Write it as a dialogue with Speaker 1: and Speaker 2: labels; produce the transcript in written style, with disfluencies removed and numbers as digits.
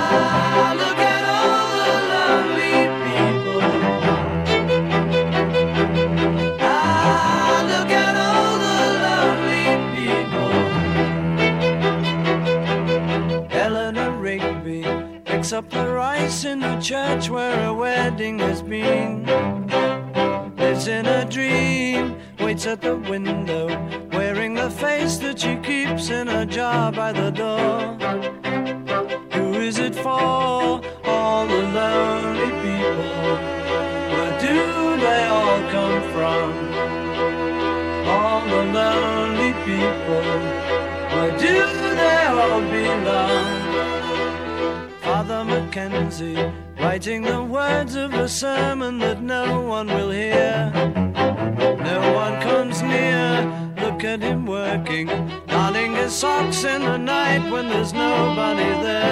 Speaker 1: look at all the lonely people. Look at all the lonely people. Eleanor Rigby picks up the rice in the church where a wedding has been. Lives in a dream, waits at the window, wearing the face that she keeps in a jar by the door. Who is it for? All the lonely people. Where do they all come from? All the lonely people. Where do they all belong? Father Mackenzie, writing the words of a sermon that no one will hear. No one comes near. Look at him working, darning his socks in the night when there's nobody there.